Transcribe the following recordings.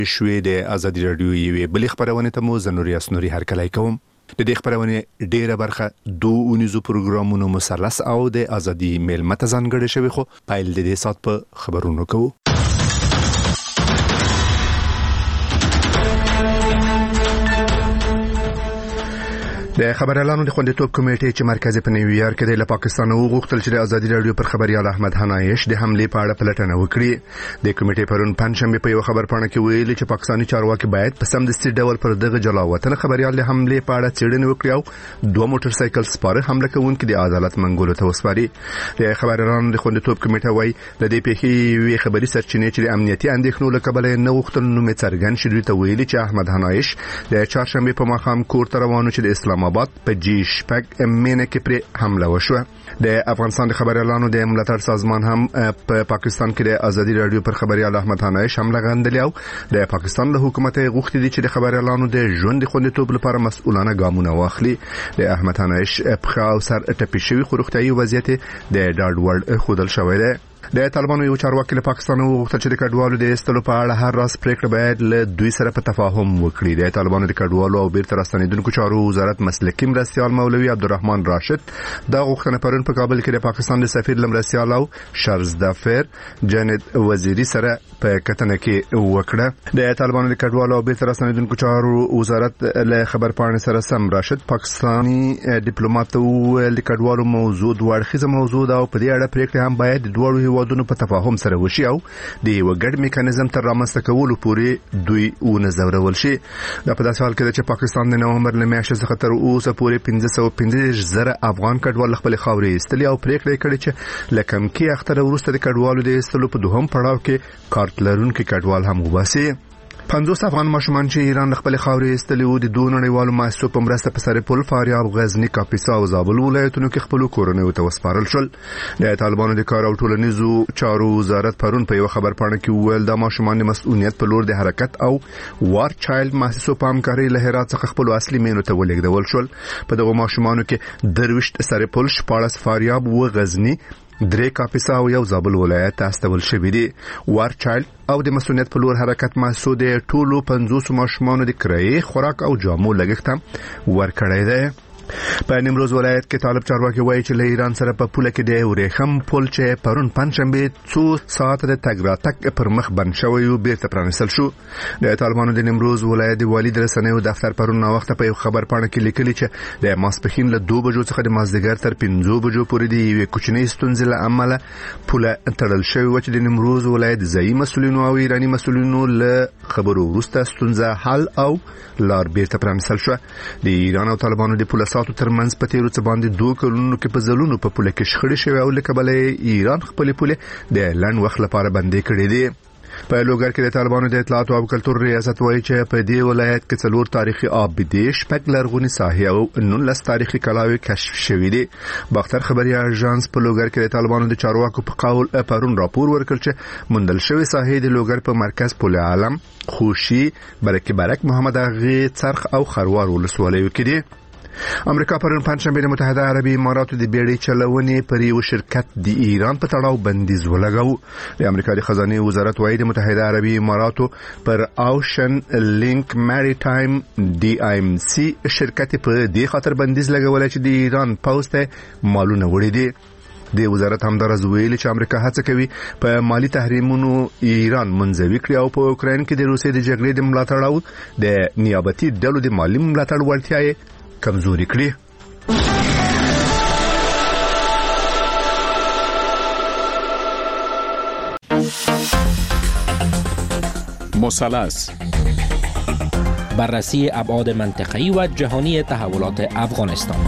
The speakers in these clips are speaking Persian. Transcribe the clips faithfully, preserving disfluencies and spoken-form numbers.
شوې د ازادي رادیو یوې بلې خبرونه ته مو زنوري اسنوري هرکلی کوم. د دې خبرونه ډیره برخه دوه اونیزو پروګرامونو مثلث او د ازادي میل متزان غړي شوی خو پایل د دې سات په خبرونو کوو. د خبر اعلان د خوندیتوب کمیټې چې مرکز په نیویارک کې د پاکستان وغوښتل چې د ازادي رادیو پر خبريال احمد حنایش د حملې په اړه پلټنه وکړي. د کمیټې پرون پنځشنبه په یو خبر پاڼه کې ویلي چې پاکستاني چارواکي باید په سمدستي ډول پر دغه جلاوطن خبريال د حملې په اړه څېړنه وکړي او دوه موټر سایکل سپاره حمله کوونکي د عدالت منګولو ته وسپاري. د خبر اعلان د خوندیتوب کمیټه وايي د دې پیښې وی خبري سرچینې چې د امنیتي اندېښنو له کبله نه وختل نو می څرګند شوی ته ویلي چې احمد حنایش د چهارشنبه په ماښام کور ته روانو چې د اسلام آباد په جی شپږ مینه کې پر حمله وشوه. د افغانستان د خبر اعلانو د ملاتړ سازمان هم په پاکستان کې د ازادي رادیو پر خبريال احمد حنایش حمله غندلی او د پاکستان له حکومت غوښتي دي چې د خبر اعلانو د ژوند خوندیتوب لپاره مسؤلانه ګامونه واخلي. د احمد حنایش په خاو سر ټپي شوی خروختایي وضعیت د ډاډ وړ خودل شوی دی. د طالبانو یو چارواکي له پاکستان وغوښتل چې د کډوالو د ایستلو په اړه هر راز پریکړه باید له دوی سره په تفاهم وکړي. د طالبانو د کډوالو او بیرته راستنیدونکو چارو وزارت مسلکي مرستيال مولوي عبدالرحمن راشد دا غوښتنه پرون په کابل کې د پاکستان د سفیر لمرستيال او شرزدافر جنید وزیری سره په کتنه کې وکړه. د طالبانو د کډوالو او بیرته راستنیدونکو چارو وزارت له خبر پاڼې سره سم راشد پاکستاني ډیپلوماټ او د کډوالو موضوع دوړخیزه موضوع دا او په دې اړه پریکړه هم باید د دوړو ودونو په تفاهم سره وشي او د یو ګډ میکانیزم تر رامنځته کولو پورې دوی ونظرول شي. دا په داسې حال کې چې پاکستان د نومبر له میاشتې څخه تر اوسه پورې پنځه سوه پنځه زره افغان کډوال خپل خاورې ایستلي او پریکړه کړې چې لکم کې اختر وروسته د کډوالو د ایستلو په دوهم پړاو کې کارت لرونکي کډوال هم وباسي. پنځوس افغان ماشومان چې ایران خپل خاورې ایستلي وو د دوه نړیوالو مؤسسو په مرسته په سرپل، فاریاب، غزنی، کاپیسا او زابل ولایتونو کې خپل کورنۍ ته وسپارل شول. د طالبانو د کار او ټولنیزو چارو وزارت پرون په یو خبر پاڼه کې ویل د ماشومان د مسؤلیت په لور د حرکت او وار چایلډ مؤسسو په همکارۍ له هرات څخه خپل اصلي مینو ته ولېږدول شول. په دغه ماشومانو کې درويشت سرپل، شپاړس فاریاب و غزنی، درې کاپیسا او یو زابل ولایت ته استول شوی دی. وار چایلډ او د مسؤلیت په لور حرکت محسوس د ټولو پنځوس ماشومانو د کرایې، خوراک او جامو لګښت هم ورکړی دی. په نیمروز ولایت کې طالب چارواکي وایي چې له ایران سره په پوله کې د ورېخم پل چې پرون پنځشنبه څو ساعت د تګ راتګ پر مخ بند شوی او بیرته پرانیستل شو. د طالبانو د نیمروز ولایت د والي د رسنیو دفتر پرون نو وخت په یو خبر پاڼه کې لیکلي چې د ماسپخین له دوه بجو څخه د مازدیګر تر پنځه بجو پورې د یوې کوچنۍ ستونزې له امله پوله تړل شوی و چې د نیمروز ولایت ځایي مسؤلینو او ایراني مسؤلینو له خبرو وروسته ستونزه حل او لار بیرته پرانیستل شو. د ایران او طالبانو د پوله ساتو ترمنځ په تیرو څه باندې دوه کلونو کې په ځلونو په پوله کې شخړې شوې او لکه بلې ایران خپل پوله د لن وخت لپاره بندي کړې دي. په لوګر کې د طالبانو د اطلاعات او کلتور ریاست وایي چې په دې ولایت کې څلور تاریخي آبدې، شپږ لرغونې ساحې او نولس تاریخي کلاوې کشف شوې دي. باختر خبري اژانس په لوګر کې د طالبانو د چارواکو په قول پرون راپور ورکړ چې مندل شوی ساحې د لوګر په مرکز پل عالم، خوشي، برکه برک، محمد اغه، څرخ او خروار ولسوالیو کې دي. امریکا پرون پنځشنبه د متحده عربي اماراتو د بیړۍ چلونې پر یو شرکت د ایران په تړاو بندیز ولګاو. د امریکا د خزانه وزارت وايي د متحده عربي اماراتو پر اوشن لینک مریټایم ډي ایم سي شرکت په دې خاطر بندیز لګولای چې د ایران پوسټه مالونه وړي دي. د وزارت همدارز ویلي چې امریکا هڅه کوي په مالی تحریمونو ایران منځوي کړي او په اوکراین کې د روسیې د جګړې د ملاتړ او د نیابتي ډلو د مالی ملاتړ وړتیا کمزوري کړي. مثلث بررسی ابعاد منطقه‌ای و جهانی تحولات افغانستان.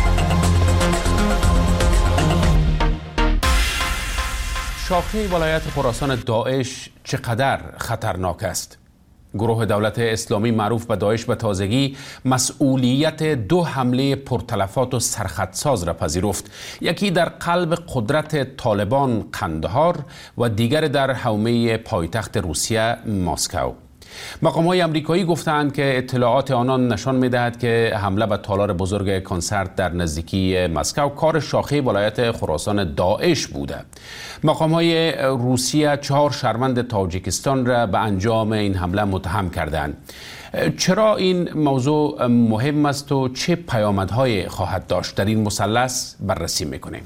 شاخه ولایت خراسان داعش چقدر خطرناک است؟ گروه دولت اسلامی معروف به داعش به تازگی مسئولیت دو حمله پرتلفات و سرخطساز را پذیرفت. یکی در قلب قدرت طالبان قندهار و دیگر در حومه پایتخت روسیه مسکو. مقام‌های آمریکایی گفتند که اطلاعات آنان نشان می‌دهد که حمله به تالار بزرگ کنسرت در نزدیکی مسکو کار شاخه ولایت خراسان داعش بوده. مقام‌های روسیه چهار شهروند تاجیکستان را به انجام این حمله متهم کردند. چرا این موضوع مهم است و چه پیامدهای خواهد داشت؟ در این مثلث بررسی می‌کنیم.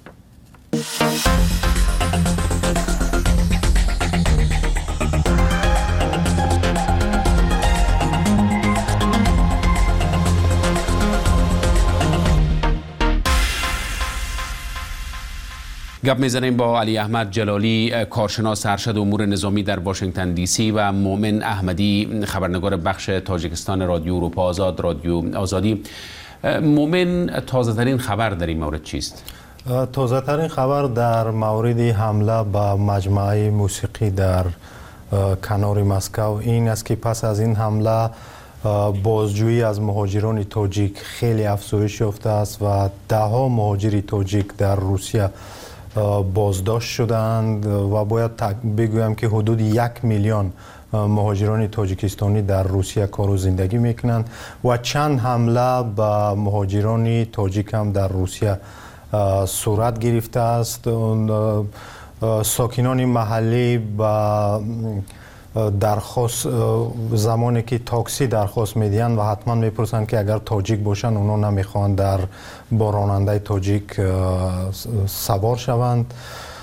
گپ میزنیم با علی احمد جلالی، کارشناس ارشد امور نظامی در واشنگتن دی سی و مومن احمدی، خبرنگار بخش تاجیکستان رادیو اروپا آزاد، رادیو آزادی. مومن، تازه ترین خبر در این مورد چیست؟ تازه ترین خبر در مورد حمله به مجمع موسیقی در کنار مسکو این است که پس از این حمله بازجویی از مهاجران تاجیک خیلی افزایش یافته است و ده ها مهاجر تاجیک در روسیه بازداشت شدند و باید بگویم که حدود یک میلیون مهاجران تاجیکستانی در روسیه کار و زندگی میکنند و چند حمله به مهاجران تاجیک هم در روسیه صورت گرفته است. ساکنان محلی با درخواست زمانی که تاکسی درخواست میدین و حتما میپرسند که اگر تاجیک باشن اونا نمیخوان در با راننده تاجیک سوار شوند.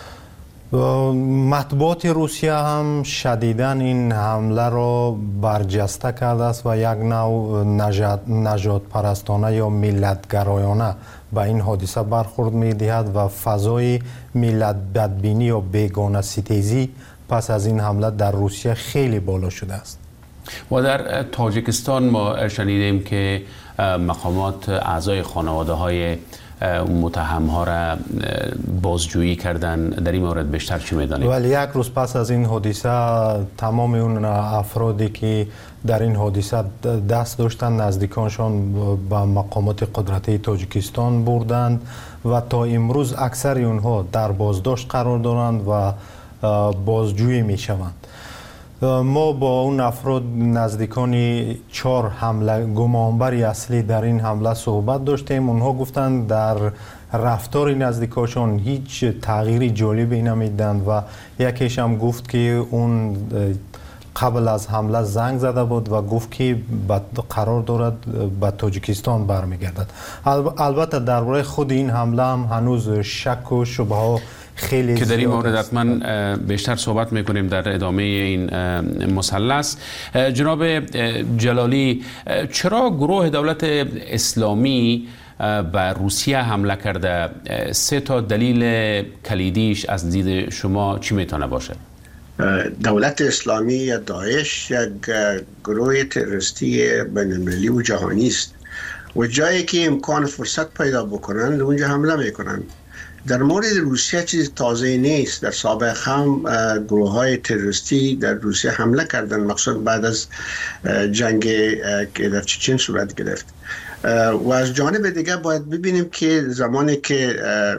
مطبوعات روسیه هم شدیداً این حمله را برجسته کرده است و یک نوع نژاد پرستانه یا ملت‌گرایانه به این حادثه برخورد میدهد و فضای ملت بدبینی یا بیگانه ستیزی پس از این حمله در روسیه خیلی بالا شده است. و در تاجیکستان ما شنیدیم که مقامات اعضای خانواده های متهم ها را بازجویی کردن. در این مورد بیشتر چی میدانید؟ ولی یک روز پس از این حادثه تمام اون افرادی که در این حادثه دست داشتن نزدیکانشان به مقامات قدرتی تاجیکستان بردند و تا امروز اکثر اونها در بازداشت قرار دارند و بازجویی می شوند. ما با اون افراد نزدیکانی چهار حمله گمانبری اصلی در این حمله صحبت داشتیم. اونها گفتند در رفتار نزدیکاشون هیچ تغییری جالبی نمیدند و یکیش هم گفت که اون قبل از حمله زنگ زده بود و گفت که قرار دارد به تاجیکستان برمیگردد. البته درباره خود این حمله هم هنوز شک و شبهه ها خیلی که در این مورد حتما بیشتر صحبت میکنیم در ادامه این مثلث. جناب جلالی، چرا گروه دولت اسلامی به روسیه حمله کرده؟ سه تا دلیل کلیدیش از دید شما چی میتونه باشه؟ دولت اسلامی یا داعش یک گروه تروریستی بین‌المللی و جهانی است و جایی که امکان فرصت پیدا بکنند اونجا حمله میکنند. در مورد روسیه چیز تازه نیست. در سابق هم گروه های تروریستی در روسیه حمله کردند، مخصوصا بعد از جنگ که در چچن صورت گرفت. و از جانب دیگه باید ببینیم که زمانی که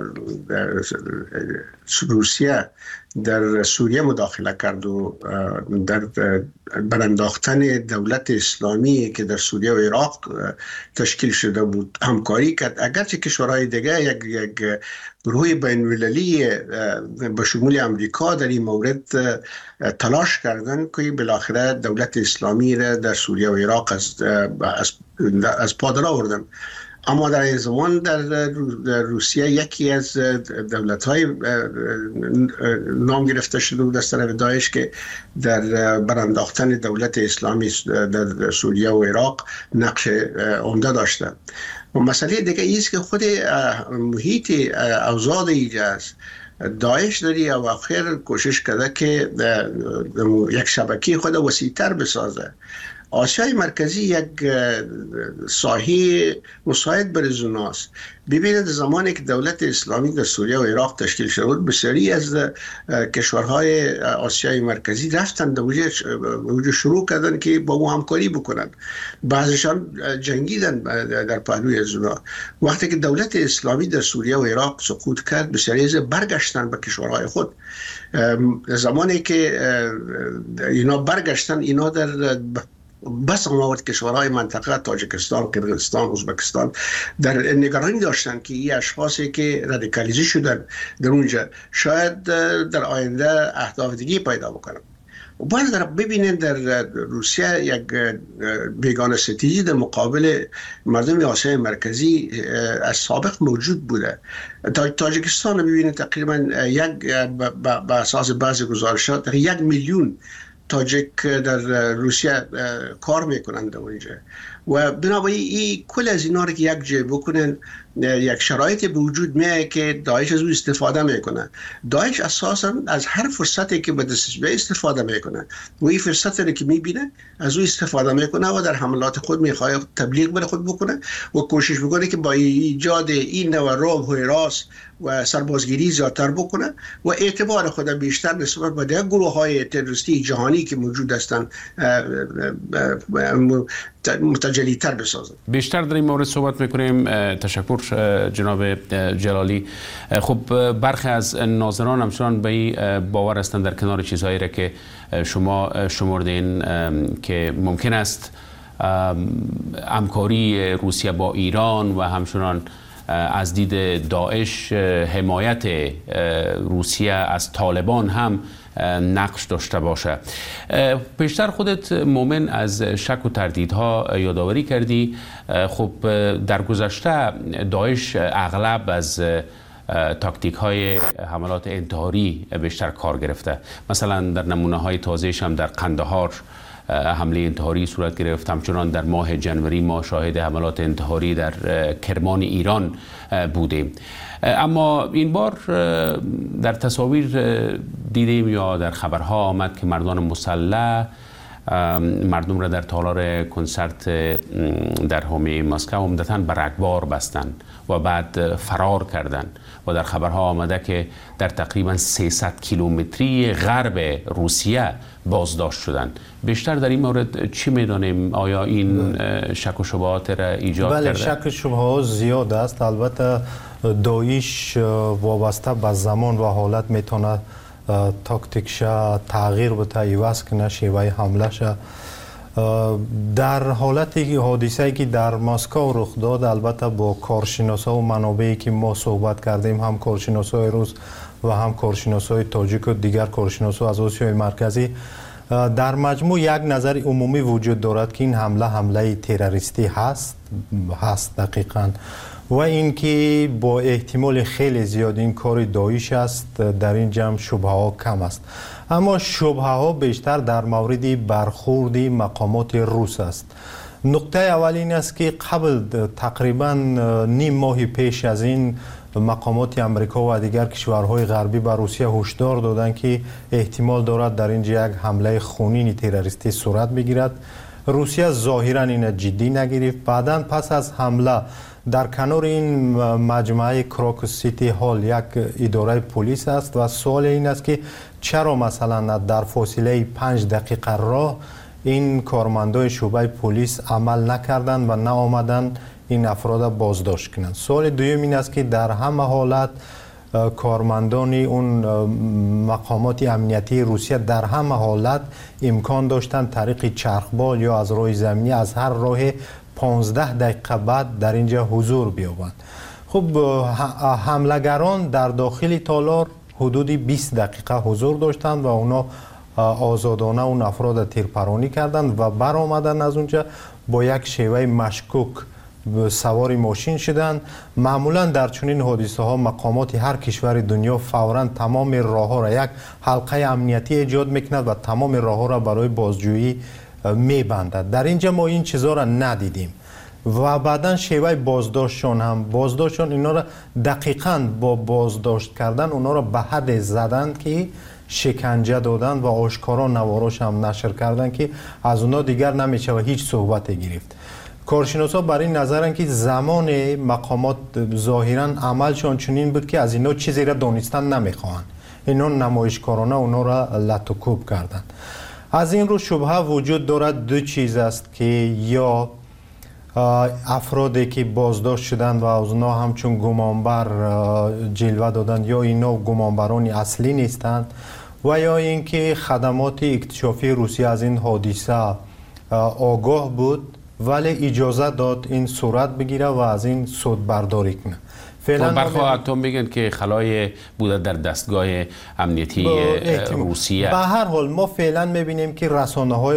روسیه در سوریه مداخله کرد و در برانداختن دولت اسلامی که در سوریه و عراق تشکیل شده بود همکاری کرد، اگرچه کشورهای دیگه یک یک گروه بین‌المللی به شمول امریکا در این مورد تلاش کردن که بالاخره دولت اسلامی را در سوریه و عراق از از, از پا در آوردن. اما در این زمان در, در روسیه یکی از دولت‌های نام گرفته شده بود از طرف داعش که در برانداختن دولت اسلامی در سوریه و عراق نقش عمده داشته. و مسئله دیگه ایست که خود محیط اوضاع اینجا است. داعش داری و آخر کوشش کرده که یک شبکه خود وسیع‌تر بسازه آسیای مرکزی یک ساحه مساعد برای زوناست. ببینید زمانی که دولت اسلامی در سوریه و عراق تشکیل شد، بسیاری از کشورهای آسیای مرکزی رفتن در وجود شروع کردن که با ما همکاری بکنن. بعضشان جنگیدن در پهلوی از اونا. وقتی که دولت اسلامی در سوریه و عراق سقوط کرد، بسیاری از برگشتن به کشورهای خود. زمانی که اینا برگشتن، اینا در بس آمد کشورهای منطقه تاجیکستان، قرقیزستان، ازبکستان در نگرانی داشتن که این اشخاصی که رادیکالیزه شدن در اونجا شاید در آینده اهداف دیگه پیدا بکنن. و باید در ببینید در روسیه یک بیگانه ستیزی در مقابل مردم آسیای مرکزی از سابق موجود بوده. تاجیکستان رو ببینید تقریبا یک به اساس بعضی گزارشات یک میلیون تاجیک در روسیه کار میکنند در اونجا و بنابراین این کل از اینا رو که یک جای بکنن، یک شرایطی به وجود میاد که داعش از او استفاده میکنه. داعش اساسا از هر فرصتی که به دستش بیاد استفاده میکنه و این فرصتی رو که میبینه از او استفاده میکنه و در حملات خود میخواد تبلیغ بر خود بکنه و کوشش میکنه که با ایجاد این نوع رعب و هراس و سربازگیری زیادتر بکنه و اعتبار خود بیشتر نسبت به دیگر گروه های تروریستی جهانی که موجود هستند متجلی تر بسازن. بیشتر در این مورد صحبت میکنیم. تشکر جناب جلالی. خب برخی از ناظران همچنان به این باور هستند در کنار چیزهایی را که شما شمردین که ممکن است همکاری روسیه با ایران و همچنان از دید داعش حمایت روسیه از طالبان هم نقش داشته باشه. پیشتر خودت مومن از شک و تردیدها یادآوری کردی. خب در گذشته داعش اغلب از تاکتیک های حملات انتحاری بیشتر کار گرفته. مثلا در نمونه های تازه‌اش هم در قندهار حمله انتحاری صورت گرفت. همچنان در ماه جنوری ما شاهد حملات انتحاری در کرمان ایران بودیم. اما این بار در تصاویر دیدیم یا در خبرها آمد که مردان مسلح مردم را در تالار کنسرت در حومه مسکو عمدتاً به رگبار بستند و بعد فرار کردند و در خبرها آمده که در تقریباً سیصد کیلومتری غرب روسیه بازداشت شدند. بیشتر در این مورد چی میدانیم؟ آیا این شک و شبهات را ایجاد بله، کرده؟ شک و شبهات زیاد است. البته داعش وابسته به زمان و حالت میتونه تاکتیکش تغییر بده، عوض کنه شیوه حملهش. در حالتی حادثه‌ای که در مسکو رخ داد، البته با کارشناسا و منابعی که ما صحبت کردیم، هم کارشناسای روس و هم کارشناسای تاجیک و دیگر کارشناسا از آسیای مرکزی، در مجموع یک نظر عمومی وجود دارد که این حمله حمله تروریستی هست هست دقیقاً و اینکه با احتمال خیلی زیاد این کار داعش است. در این جمع شبهه ها کم است، اما شبهه ها بیشتر در مورد برخورد مقامات روس است. نقطه اول این است که قبل تقریبا نیم ماه پیش از این مقامات امریکا و دیگر کشورهای غربی به روسیه هشدار دادند که احتمال دارد در اینجا یک حمله خونین تروریستی صورت بگیرد. روسیه ظاهرا این جدی نگرفت. بعداً پس از حمله در کنار این مجمع کراکوس سیتی هال یک اداره پلیس است و سوال این است که چرا مثلا در فاصله پنج دقیقه راه این کارمندای شعبه پلیس عمل نکردند و نه آمدند این افراد بازداشت کنند. سوال دوم این است که در همه حالت کارمندان اون مقامات امنیتی روسیه در همه حالت امکان داشتند طریق چرخبال یا از راه زمینی از هر راه پانزده دقیقه بعد در اینجا حضور بیابند. خب حملگران در داخل تالار حدود بیست دقیقه حضور داشتند و اونا آزادانه اون افراد تیرپرانی کردند و برآمدن از اونجا با یک شیوه مشکوک سوار ماشین شدند. معمولا در چنین حادثه ها مقامات هر کشور دنیا فوراً تمام راه ها را یک حلقه امنیتی ایجاد میکند و تمام راه ها را برای بازجویی میبندد. در اینجا ما این چیزا را ندیدیم و بعداً شیوه بازداشتشان هم بازداشتشان اینا را دقیقاً با بازداشت کردن اونا را به حد زدند که شکنجه دادن و آشکارا نواراش هم نشر کردن که از اونا دیگر نمیشه و هیچ صحبت گرفت. کارشناسا بر این نظرن که زمان مقامات ظاهرا عملشان چنین بود که از اینا چیزی را دانستن نمیخوان، اینا نمایشکارانه اونا را لطوکوب کردن. از این رو شبهه وجود دارد دو چیز است که یا افرادی که بازداشت شدن و از اونا همچون گمانبر جلوه دادن یا اینا گمانبران اصلی نیستند و یا اینکه خدمات اکتشافی روسیه از این حادثه آگاه بود ولی اجازه داد این صورت بگیره و از این سود برداری کنه. فعلا برخی اتم میگن که خلای بوده در دستگاه امنیتی روسیه. به هر حال ما فعلا میبینیم که رسانه های